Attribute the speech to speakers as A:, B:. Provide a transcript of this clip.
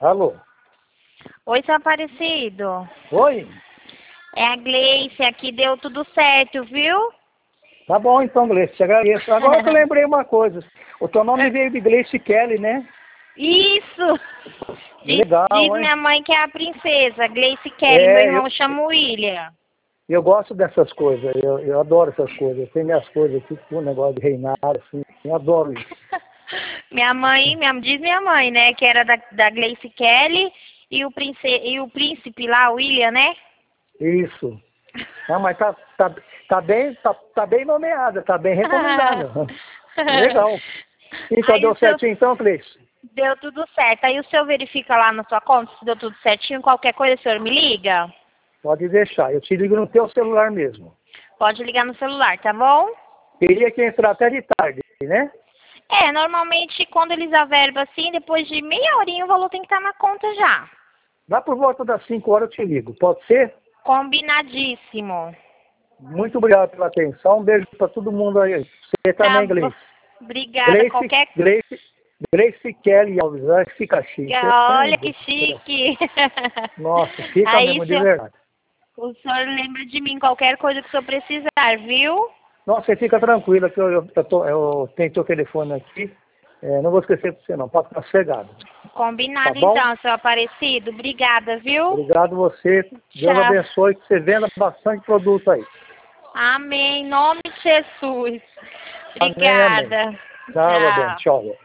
A: Alô?
B: Oi, seu Aparecido.
A: Oi?
B: É a Gleice, aqui deu tudo certo, viu?
A: Tá bom então, Gleice, te agradeço. Agora que eu lembrei uma coisa. O teu nome veio de Gleice Kelly, né?
B: Isso!
A: Legal,
B: Diz
A: hein?
B: minha mãe que é a princesa, Gleice Kelly. Meu irmão chama William.
A: Eu gosto dessas coisas, eu adoro essas coisas. Eu tenho minhas coisas aqui, com o negócio de reinado, assim, eu adoro isso.
B: Diz minha mãe, né, que era da Gleice Kelly e o príncipe lá, o William, né?
A: Isso. Ah, mas tá bem nomeada, tá bem recomendada. Legal. Então,
B: Aí
A: deu certinho então, Gleice?
B: deu tudo certo. Aí o senhor verifica lá na sua conta se deu tudo certinho. Qualquer coisa, o senhor me liga?
A: Pode deixar, eu te ligo no teu celular mesmo.
B: Pode ligar no celular, tá bom?
A: Queria que entrar até de tarde, né?
B: Normalmente quando eles averbam assim, depois de meia horinha o valor tem que estar na conta já.
A: Lá por volta das 5 horas eu te ligo, pode ser?
B: Combinadíssimo.
A: Muito obrigado pela atenção, um beijo para todo mundo aí. Você
B: Tá
A: também,
B: bom.
A: Gleice.
B: Obrigada.
A: Gleice Kelly Alves, acho que fica chique.
B: Olha que chique.
A: Nossa, fica
B: Aí,
A: mesmo, de verdade.
B: o senhor lembra de mim qualquer coisa que o senhor precisar, viu?
A: Nossa, você fica tranquila que eu tenho teu telefone aqui. Não vou esquecer de você não, pode ficar sossegado.
B: Combinado
A: Tá bom?
B: então, seu Aparecido. Obrigada, viu?
A: Obrigado você. Deus
B: Tchau.
A: abençoe, que você venda bastante produto aí.
B: Amém. Em nome de Jesus.
A: Amém, amém.
B: Obrigada.
A: Tchau,
B: Tchau.
A: Adão. Tchau.